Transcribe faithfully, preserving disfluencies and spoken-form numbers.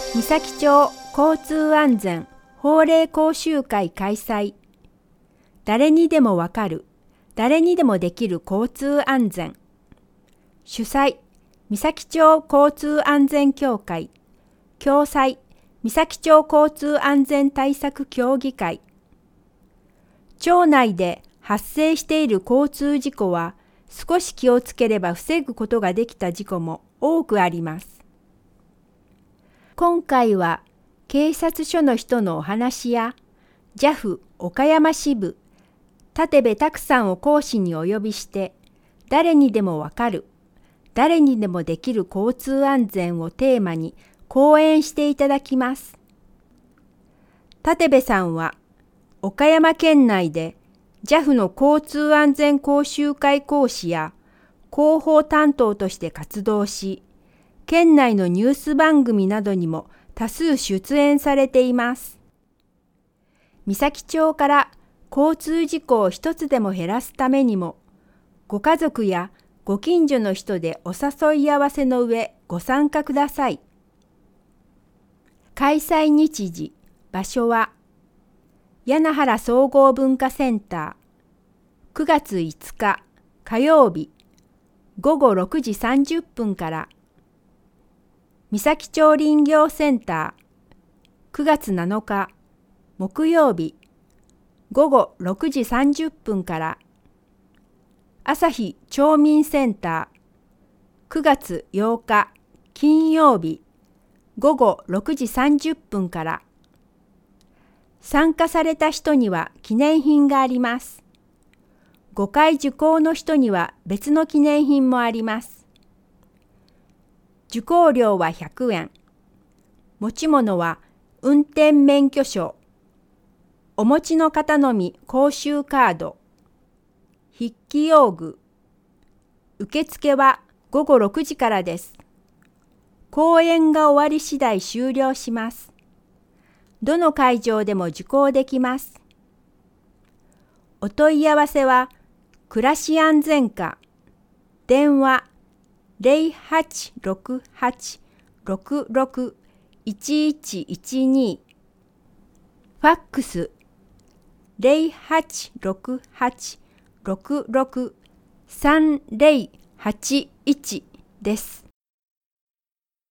三崎町交通安全法令講習会開催。誰にでもわかる、誰にでもできる交通安全。主催、三崎町交通安全協会。共催、三崎町交通安全対策協議会。町内で発生している交通事故は、少し気をつければ防ぐことができた事故も多くあります。今回は警察署の人のお話や ジャフ 岡山支部立部拓さんを講師にお呼びして誰にでもわかる、誰にでもできる交通安全をテーマに講演していただきます。立部さんは岡山県内で ジャフ の交通安全講習会講師や広報担当として活動し、県内のニュース番組などにも多数出演されています。三崎町から交通事故を一つでも減らすためにも、ご家族やご近所の人でお誘い合わせの上ご参加ください。開催日時、場所は、屋那原総合文化センター、くがついつか火曜日、ごごろくじさんじゅっぷんから、三崎町林業センター、くがつなのか木曜日、ごごろくじさんじゅっぷんから、朝日町民センター、くがつようか金曜日、ごごろくじさんじゅっぷんから。参加された人には記念品があります。ごかい受講の人には別の記念品もあります。受講料はひゃくえん。持ち物は運転免許証。お持ちの方のみ講習カード。筆記用具。受付はごごろくじからです。講演が終わり次第終了します。どの会場でも受講できます。お問い合わせは、暮らし安全課、電話ゼロはちろくはちろくろくいちいちいちに、ファックスゼロはちろくはちろくろくさんゼロはちいちです。